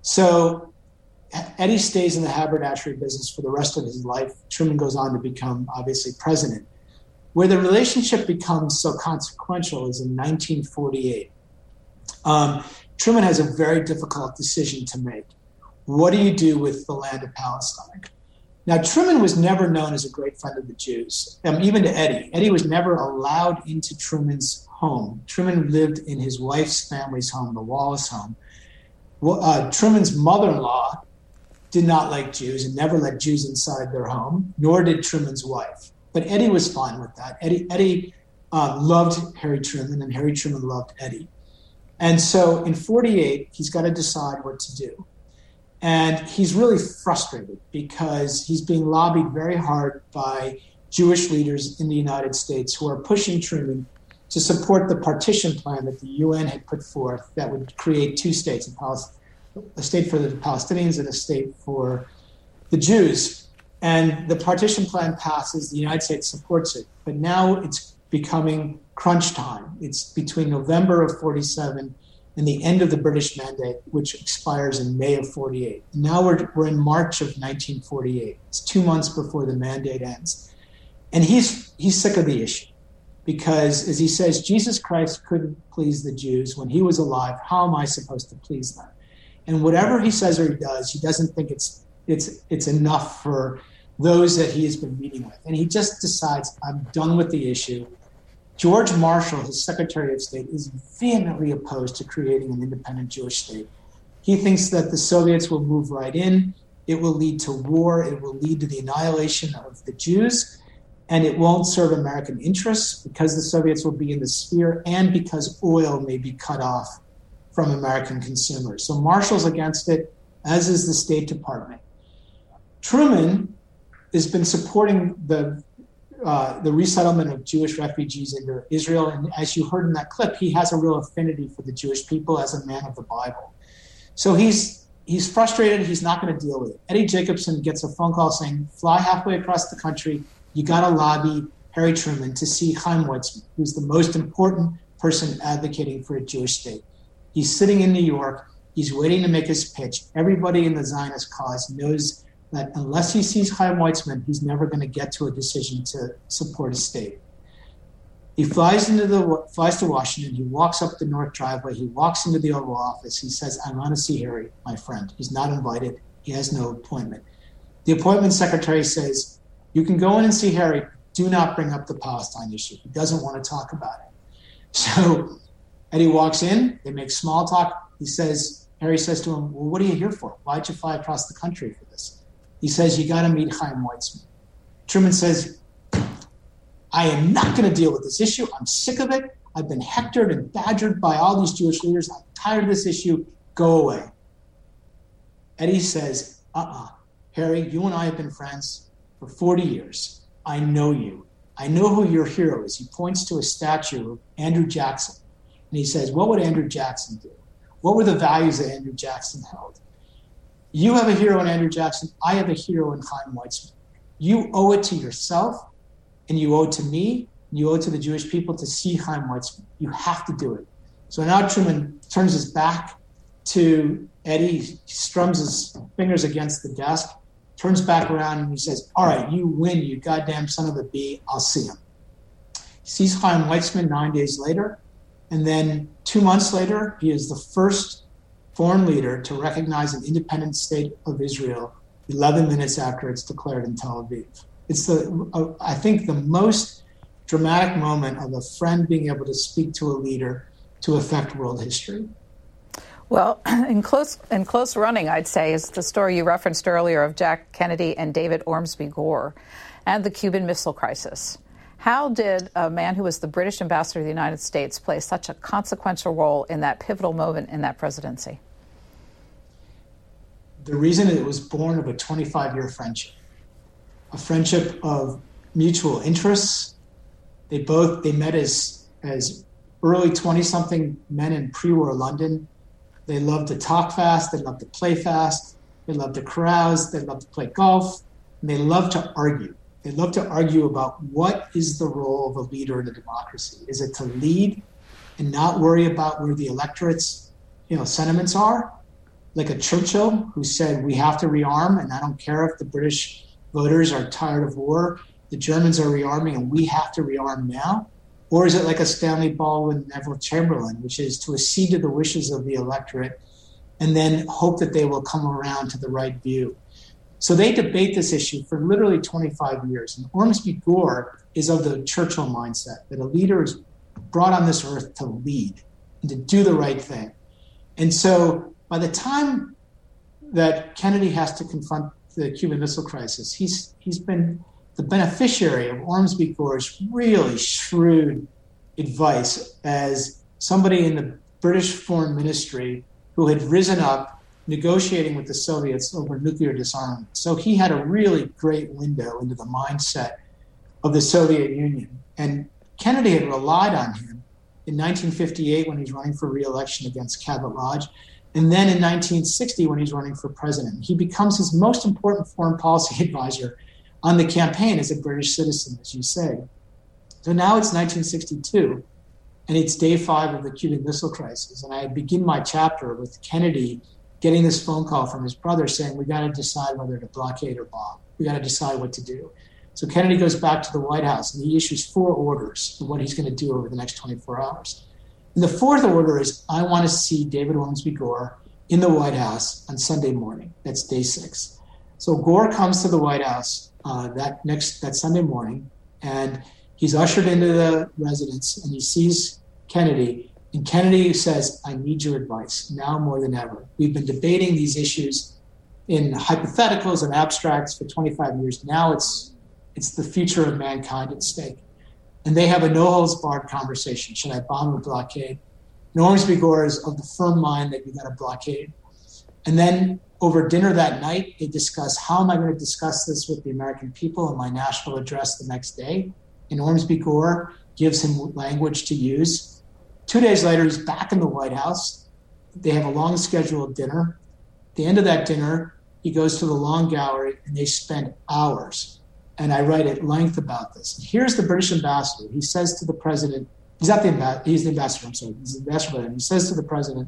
So Eddie stays in the haberdashery business for the rest of his life. Truman goes on to become, obviously, president. Where the relationship becomes so consequential is in nineteen forty-eight. Um, Truman has a very difficult decision to make. What do you do with the land of Palestine? Now, Truman was never known as a great friend of the Jews, um, even to Eddie. Eddie was never allowed into Truman's home. Truman lived in his wife's family's home, the Wallace home. Well, uh, Truman's mother-in-law did not like Jews and never let Jews inside their home, nor did Truman's wife. But Eddie was fine with that. Eddie, Eddie uh, loved Harry Truman, and Harry Truman loved Eddie. And so in forty-eight, he's got to decide what to do. And he's really frustrated because he's being lobbied very hard by Jewish leaders in the United States who are pushing Truman to support the partition plan that the U N had put forth that would create two states, a, Palest- a state for the Palestinians and a state for the Jews. And the partition plan passes, the United States supports it. But now it's becoming crunch time. It's between November of forty-seven and the end of the British Mandate, which expires in May of forty-eight. Now we're, we're in March of nineteen forty-eight. It's two months before the mandate ends. And he's he's sick of the issue because, as he says, Jesus Christ couldn't please the Jews when he was alive. How am I supposed to please them? And whatever he says or he does, he doesn't think it's it's it's enough for those that he has been meeting with. And he just decides, I'm done with the issue. George Marshall, his Secretary of State, is vehemently opposed to creating an independent Jewish state. He thinks that the Soviets will move right in. It will lead to war. It will lead to the annihilation of the Jews. And it won't serve American interests because the Soviets will be in the sphere and because oil may be cut off from American consumers. So Marshall's against it, as is the State Department. Truman has been supporting the Uh, the resettlement of Jewish refugees into Israel. And as you heard in that clip, he has a real affinity for the Jewish people as a man of the Bible. So he's he's frustrated. He's not going to deal with it. Eddie Jacobson gets a phone call saying, fly halfway across the country. You got to lobby Harry Truman to see Chaim Weizmann, who's the most important person advocating for a Jewish state. He's sitting in New York. He's waiting to make his pitch. Everybody in the Zionist cause knows that unless he sees Chaim Weizmann, he's never going to get to a decision to support a state. He flies into the flies to Washington. He walks up the North Driveway. He walks into the Oval Office. He says, I want to see Harry, my friend. He's not invited. He has no appointment. The appointment secretary says, you can go in and see Harry. Do not bring up the Palestine issue. He doesn't want to talk about it. So Eddie walks in. They make small talk. He says, Harry says to him, well, what are you here for? Why'd you fly across the country for this? He says, you got to meet Chaim Weizmann. Truman says, I am not going to deal with this issue. I'm sick of it. I've been hectored and badgered by all these Jewish leaders. I'm tired of this issue. Go away. Eddie says, uh-uh. Harry, you and I have been friends for forty years. I know you. I know who your hero is. He points to a statue of Andrew Jackson. And he says, what would Andrew Jackson do? What were the values that Andrew Jackson held? You have a hero in Andrew Jackson. I have a hero in Chaim Weizmann. You owe it to yourself, and you owe it to me, and you owe it to the Jewish people to see Chaim Weizmann. You have to do it. So now Truman turns his back to Eddie. He strums his fingers against the desk, turns back around, and he says, all right, you win, you goddamn son of a bee. I'll see him. He sees Chaim Weizmann nine days later, and then two months later, he is the first foreign leader to recognize an independent state of Israel eleven minutes after it's declared in Tel Aviv. It's the, uh, I think, the most dramatic moment of a friend being able to speak to a leader to affect world history. Well, in close in close running, I'd say, is the story you referenced earlier of Jack Kennedy and David Ormsby Gore and the Cuban Missile Crisis. How did a man who was the British ambassador to the United States play such a consequential role in that pivotal moment in that presidency? The reason it was born of a twenty-five-year friendship, a friendship of mutual interests. They both, they met as, as early twenty-something men in pre-war London. They loved to talk fast. They loved to play fast. They loved to carouse. They loved to play golf. And they loved to argue. They loved to argue about what is the role of a leader in a democracy. Is it to lead and not worry about where the electorate's, you know, sentiments are? Like a Churchill who said, we have to rearm, and I don't care if the British voters are tired of war. The Germans are rearming, and we have to rearm now. Or is it like a Stanley Baldwin, Neville Chamberlain, which is to accede to the wishes of the electorate and then hope that they will come around to the right view? So they debate this issue for literally twenty-five years. And Ormsby Gore is of the Churchill mindset, that a leader is brought on this earth to lead and to do the right thing. And so by the time that Kennedy has to confront the Cuban Missile Crisis, he's he's been the beneficiary of Ormsby Gore's really shrewd advice as somebody in the British Foreign Ministry who had risen up negotiating with the Soviets over nuclear disarmament. So he had a really great window into the mindset of the Soviet Union. And Kennedy had relied on him in nineteen fifty-eight when he's running for re-election against Cabot Lodge, and then in nineteen sixty when he's running for president. He becomes his most important foreign policy advisor on the campaign as a British citizen, as you say. So now it's nineteen sixty-two, and it's day five of the Cuban Missile Crisis. And I begin my chapter with Kennedy getting this phone call from his brother saying, we got to decide whether to blockade or bomb. We got to decide what to do. So Kennedy goes back to the White House, and he issues four orders of what he's going to do over the next twenty-four hours. And the fourth order is, I want to see David Ormsby Gore in the White House on Sunday morning. That's day six. So Gore comes to the White House uh, that next that Sunday morning, and he's ushered into the residence, and he sees Kennedy. And Kennedy says, I need your advice now more than ever. We've been debating these issues in hypotheticals and abstracts for twenty-five years. Now it's it's the future of mankind at stake. And they have a no-holds-barred conversation. Should I bomb or blockade? And Ormsby Gore is of the firm mind that you got to blockade. And then over dinner that night, they discuss, how am I going to discuss this with the American people in my national address the next day? And Ormsby Gore gives him language to use. Two days later, he's back in the White House. They have a long scheduled dinner. At the end of that dinner, he goes to the Long Gallery, and they spend hours. And I write at length about this. Here's the British ambassador. He says to the president, he's not the ambassador, he's the ambassador, I'm sorry, he's the ambassador, and he says to the president,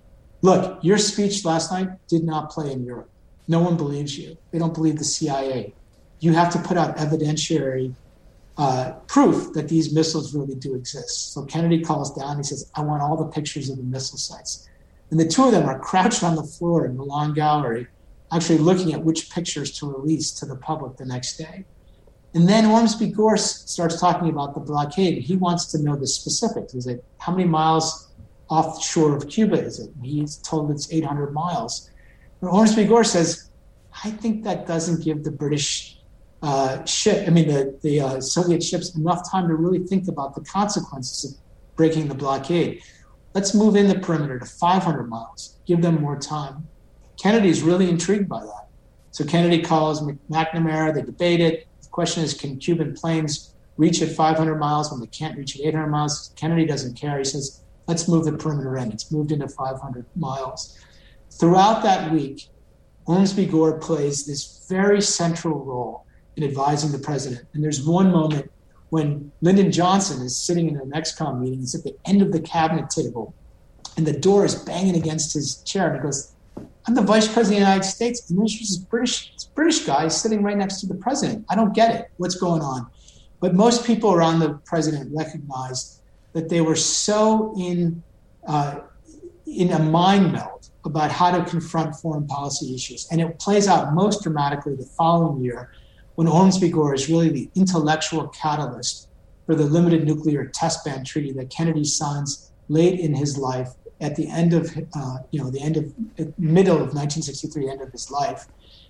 look, your speech last night did not play in Europe. No one believes you. They don't believe the C I A. You have to put out evidentiary uh, proof that these missiles really do exist. So Kennedy calls down, he says, I want all the pictures of the missile sites. And the two of them are crouched on the floor in the Long Gallery, actually looking at which pictures to release to the public the next day. And then Ormsby Gore starts talking about the blockade. He wants to know the specifics. Is it how many miles offshore of Cuba is it? He's told it's eight hundred miles. And Ormsby Gore says, I think that doesn't give the British uh, ship, I mean, the, the uh, Soviet ships enough time to really think about the consequences of breaking the blockade. Let's move in the perimeter to five hundred miles, give them more time. Kennedy's really intrigued by that. So Kennedy calls McNamara, they debate it. The question is, can Cuban planes reach at five hundred miles when they can't reach at eight hundred miles? Kennedy doesn't care. He says, let's move the perimeter in. It's moved into five hundred miles. Throughout that week, Ormsby Gore plays this very central role in advising the president. And there's one moment when Lyndon Johnson is sitting in an ExComm meeting. He's at the end of the cabinet table, and the door is banging against his chair. And he goes, I'm the vice president of the United States, and there's this British, this British guy sitting right next to the president. I don't get it. What's going on? But most people around the president recognized that they were so in uh, in a mind meld about how to confront foreign policy issues. And it plays out most dramatically the following year when Ormsby Gore is really the intellectual catalyst for the Limited Nuclear Test Ban Treaty that Kennedy signs late in his life, at the end of, uh, you know, the end of, middle of nineteen sixty-three, end of his life,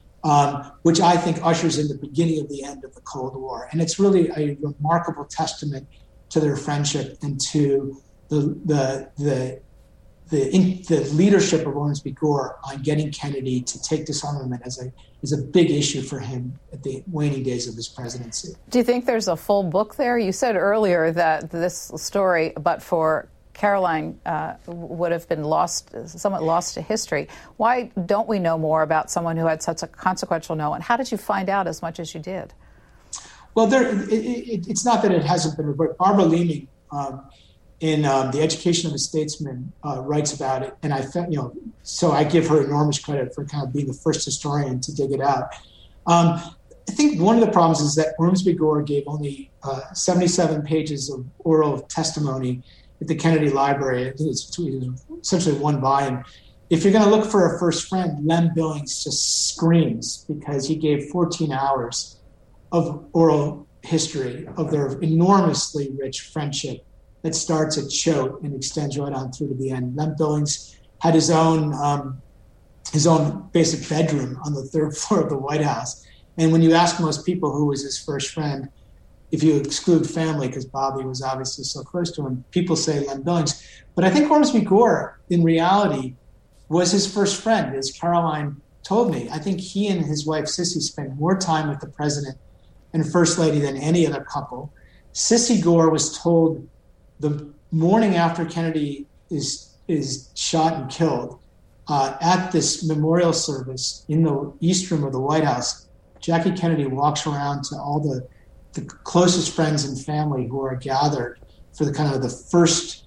um, which I think ushers in the beginning of the end of the Cold War. And it's really a remarkable testament to their friendship and to the the the the, in, the leadership of Ormsby Gore on getting Kennedy to take disarmament as a is a big issue for him at the waning days of his presidency. Do you think there's a full book there? You said earlier that this story, but for Caroline, uh, would have been lost, somewhat lost to history. Why don't we know more about someone who had such a consequential no? And how did you find out as much as you did? Well, there, it, it, it's not that it hasn't been reported. Barbara Leeming, um, in um, The Education of a Statesman, uh, writes about it, and I, you know, so I give her enormous credit for kind of being the first historian to dig it out. Um, I think one of the problems is that Ormsby Gore gave only uh, seventy-seven pages of oral testimony at the Kennedy Library. I think it's essentially one volume. If you're going to look for a first friend, Lem Billings just screams because he gave fourteen hours of oral history of their enormously rich friendship that starts at Choate and extends right on through to the end. Lem Billings had his own um, his own basic bedroom on the third floor of the White House. And when you ask most people who was his first friend, if you exclude family, because Bobby was obviously so close to him, people say Lem Billings. But I think Ormsby Gore, in reality, was his first friend, as Caroline told me. I think he and his wife, Sissy, spent more time with the president and First Lady than any other couple. Sissy Gore was told the morning after Kennedy is is shot and killed, uh, at this memorial service in the East Room of the White House, Jackie Kennedy walks around to all the the closest friends and family who are gathered for the kind of the first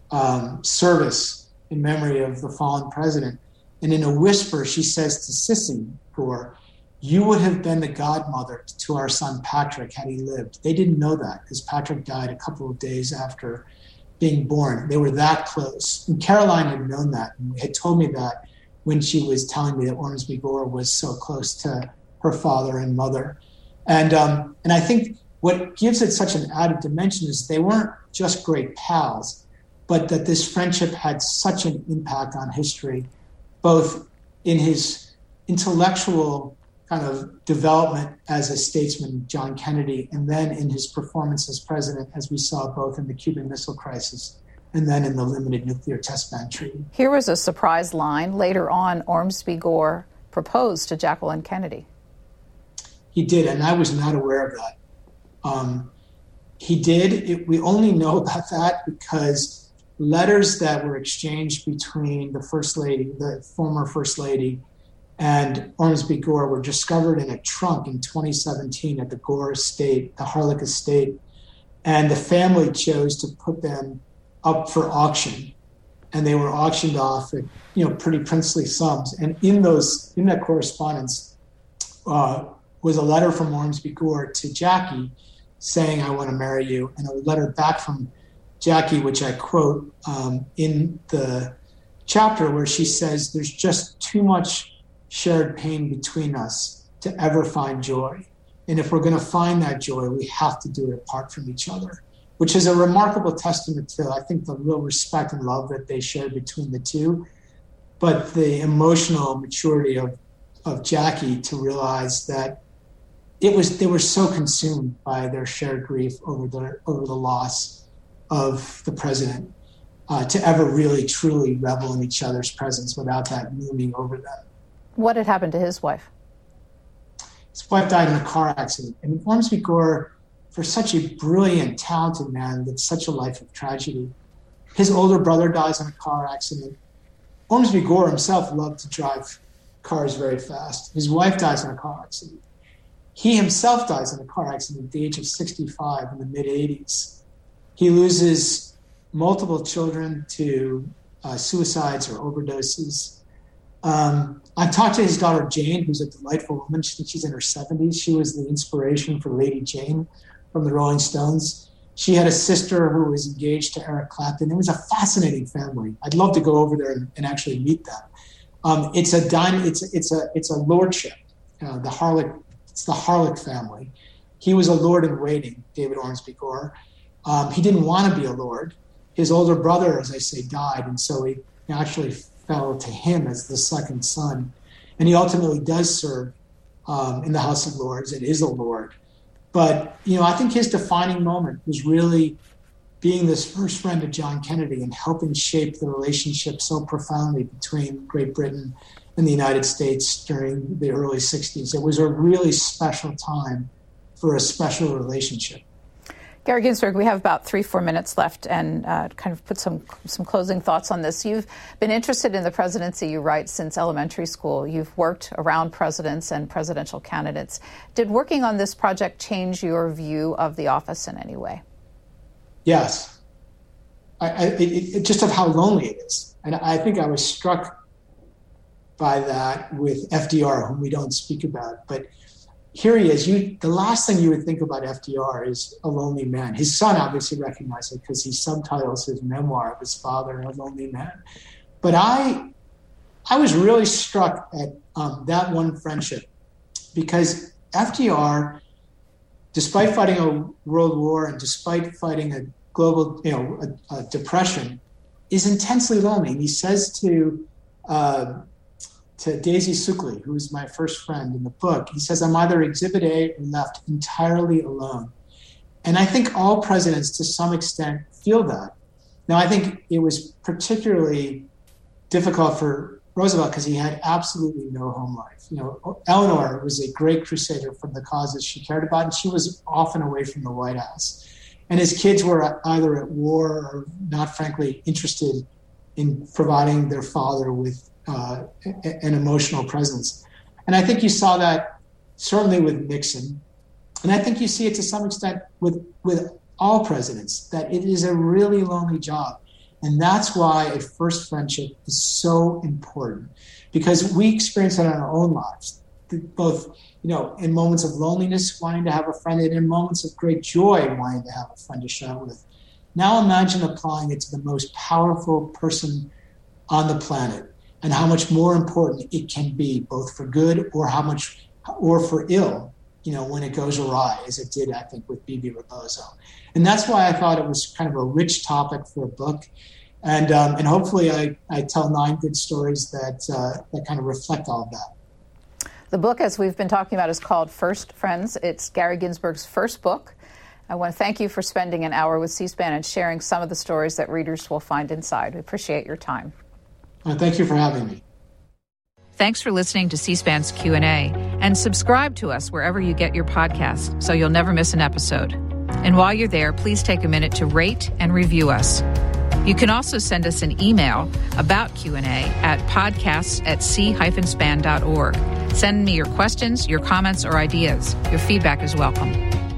um, service in memory of the fallen president. And in a whisper, she says to Sissy Gore, "You would have been the godmother to our son Patrick had he lived." They didn't know that because Patrick died a couple of days after being born. They were that close. And Caroline had known that and had told me that when she was telling me that Ormsby Gore was so close to her father and mother. And um, and I think what gives it such an added dimension is they weren't just great pals, but that this friendship had such an impact on history, both in his intellectual kind of development as a statesman, John Kennedy, and then in his performance as president, as we saw both in the Cuban Missile Crisis and then in the Limited Nuclear Test Ban Treaty. Here was a surprise line. Later on, Ormsby Gore proposed to Jacqueline Kennedy. He did, and I was not aware of that. Um, he did. It, we only know about that because letters that were exchanged between the First Lady, the former First Lady, and Ormsby Gore were discovered in a trunk in twenty seventeen at the Gore estate, the Harlech estate, and the family chose to put them up for auction, and they were auctioned off at, you know, pretty princely sums. And in those, in that correspondence, uh, was a letter from Ormsby Gore to Jackie saying, "I want to marry you," and a letter back from Jackie, which I quote um, in the chapter, where she says, "There's just too much shared pain between us to ever find joy. And if we're going to find that joy, we have to do it apart from each other," which is a remarkable testament to, I think, the real respect and love that they shared between the two, but the emotional maturity of, of Jackie to realize that it was they were so consumed by their shared grief over the over the loss of the president uh, to ever really, truly revel in each other's presence without that looming over them. What had happened to his wife? His wife died in a car accident. And Ormsby Gore, for such a brilliant, talented man, lived such a life of tragedy. His older brother dies in a car accident. Ormsby Gore himself loved to drive cars very fast. His wife dies in a car accident. He himself dies in a car accident at the age of sixty-five in the mid-eighties. He loses multiple children to uh, suicides or overdoses. Um, I've talked to his daughter, Jane, who's a delightful woman. She thinks she's in her seventies. She was the inspiration for Lady Jane from the Rolling Stones. She had a sister who was engaged to Eric Clapton. It was a fascinating family. I'd love to go over there and, and actually meet them. Um, it's a dyn- It's it's a it's a lordship. Uh, the Harlech. It's the Harlech family. He was a lord in waiting, David Ormsby Gore, Um, he didn't want to be a lord. His older brother, as I say, died, and so he actually fell to him as the second son. And he ultimately does serve um, in the House of Lords and is a lord. But, you know, I think his defining moment was really being this first friend of John Kennedy and helping shape the relationship so profoundly between Great Britain and the United States during the early sixties. It was a really special time for a special relationship. Gary Ginsberg, we have about three, four minutes left, and uh, kind of put some some closing thoughts on this. You've been interested in the presidency, you write, since elementary school. You've worked around presidents and presidential candidates. Did working on this project change your view of the office in any way? Yes. I, I, it, it, just of how lonely it is. And I think I was struck by that with F D R, whom we don't speak about. But here he is. You, the last thing you would think about F D R is a lonely man. His son obviously recognized it because he subtitles his memoir of his father, A Lonely Man. But I, I was really struck at um, that one friendship, because F D R, despite fighting a world war and despite fighting a global, you know, a, a depression, is intensely lonely. And he says to uh, to Daisy Suckley, who is my first friend in the book, he says, I'm either Exhibit A or left entirely alone. And I think all presidents, to some extent, feel that. Now, I think it was particularly difficult for Roosevelt because he had absolutely no home life. You know, Eleanor was a great crusader for the causes she cared about, and she was often away from the White House. And his kids were either at war or not, frankly, interested in providing their father with uh, an emotional presence. And I think you saw that certainly with Nixon. And I think you see it to some extent with, with all presidents, that it is a really lonely job. And that's why a first friendship is so important, because we experience it in our own lives, both, you know, in moments of loneliness, wanting to have a friend, and in moments of great joy, wanting to have a friend to share with. Now imagine applying it to the most powerful person on the planet, and how much more important it can be, both for good or how much, or for ill, you know, when it goes awry, as it did, I think, with Bebe Rebozo. And that's why I thought it was kind of a rich topic for a book. And um, and hopefully I, I tell nine good stories that uh, that kind of reflect all of that. The book, as we've been talking about, is called First Friends. It's Gary Ginsberg's first book. I want to thank you for spending an hour with C-SPAN and sharing some of the stories that readers will find inside. We appreciate your time. Uh, thank you for having me. Thanks for listening to C-SPAN's Q and A, and subscribe to us wherever you get your podcasts so you'll never miss an episode. And while you're there, please take a minute to rate and review us. You can also send us an email about Q and A at podcasts at c dash span dot org. Send me your questions, your comments, or ideas. Your feedback is welcome.